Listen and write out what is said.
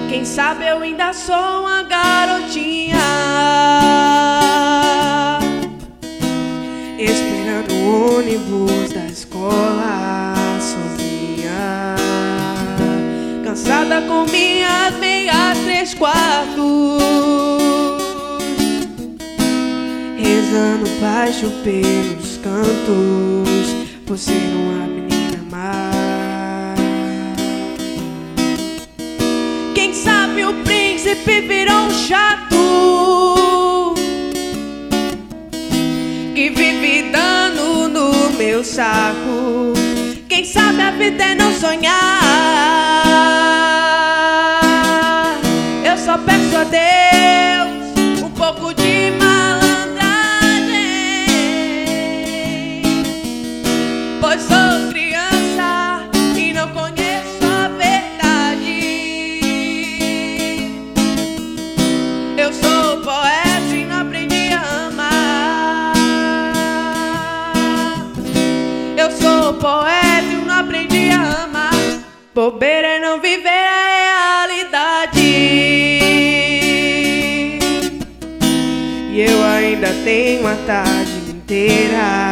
Quem sabe eu ainda sou uma garotinha esperando o ônibus da escola sozinha, cansada com minhas meias 3/4, rezando baixo pelos cantos por ser uma menina má. Quem sabe o príncipe virou um chato que vive dando no meu saco. Quem sabe a vida é não sonhar. Eu só peço a Deus um pouco de malandragem, pois sou criança e não conheço a verdade. Eu sou poeta e não aprendi a amar. Eu sou poeta e não aprendi a amar. Bobeira é não viver a realidade. E eu ainda tenho a tarde inteira